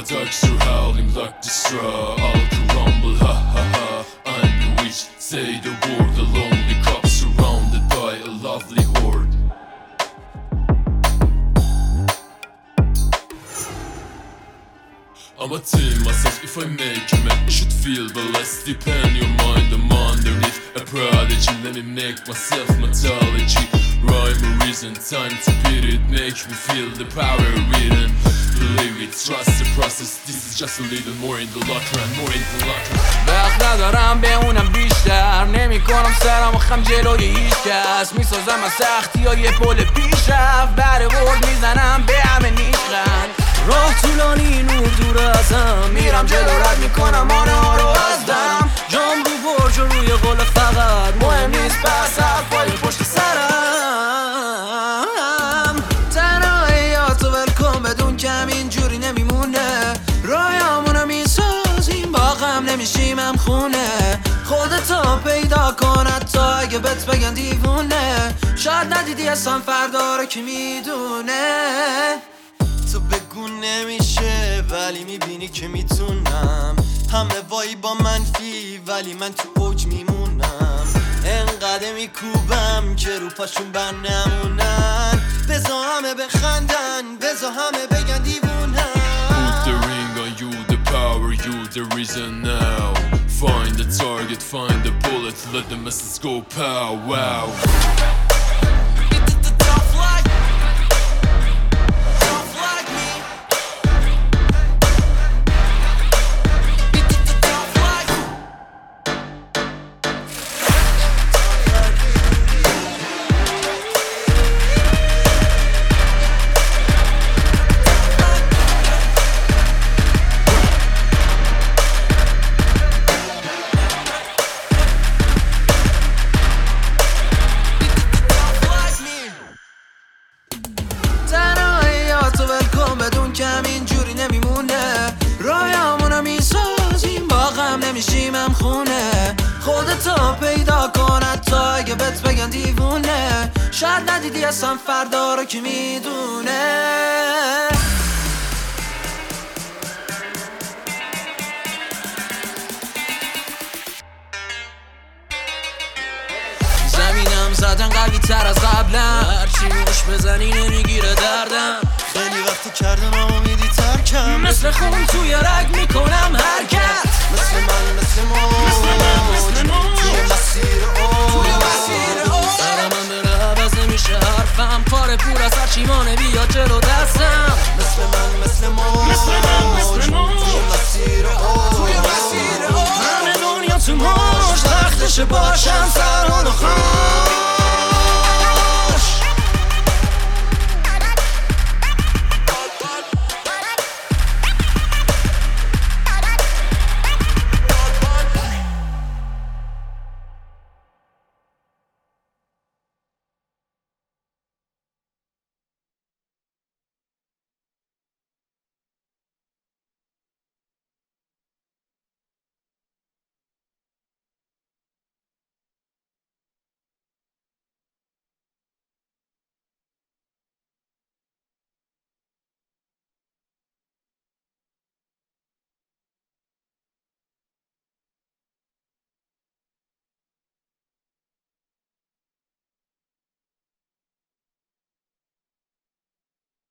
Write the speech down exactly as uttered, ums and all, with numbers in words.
dogs are howling like the straw. All crumble, ha ha ha. I'm the witch, say the word. The lonely cop surrounded by a lovely horde. I'm a team myself, if I make you mad, you should feel the less depend your mind, I'm underneath a prodigy. Let me make myself mythology, rhyme or reason, time to beat it, make me feel the power within. Believe it, trust the process, this is just a little more in the locker and more in the locker. وقت ندارم به اونم بیشتر، نمی کنم سرم و خم جلوی هیچ کس، میسازم از سختی ها یه پل پیشرفت، بره ورد میزنم به همه نیخند. راه طولانی نور دور ازم، میرم جلو رد میکنم آنه ها رو از دم، جام رو برج و روی قول فقط مهم نیست بس حرفای پشت سرم. تنهاییاتو ول کن بدون که همینجوری نمیمونه، رایمونو میسازیم با غم نمیشیم هم خونه. خودتو پیدا کن حتی اگه بهت بگن دیوونه، شاید ندیدی اصلا فردا رو کی میدونه. تو بگو نمیشه ولی میبینی که میتونم، همه وای با منفی ولی من تو اوج میمونم. انقدر میکوبم که رو پاشون بر نمونن، بزا همه بخندن بزا همه بگن دیوونم. Put the ring on you, the power, you the reason now. Find the target, find the bullet, let the message go pow wow. بدون که همینجوری نمیمونه، رایمونو میسازیم با غم نمیشیم هم خونه. خودتو پیدا کن حتی اگه بهت بگن دیوونه، شاید ندیدی اصلا فردا رو کی میدونه. زمینم زدن قوی تر از قبلم، هرچی روش بزنی نمیگیره دردم. خیلی وقتی کردم اما میدی ترکم، مثل خون توی رگ میکنم حرکت، مثل من مثل ما توی مسیر اوج. سرم هم بره عوض نمیشه حرفم، پاره پور از هر چیمانه بیا جلو دستم. مثل من مثل ما توی مسیر اوج. همه دنیا تو موج تختش باشم سران و خان.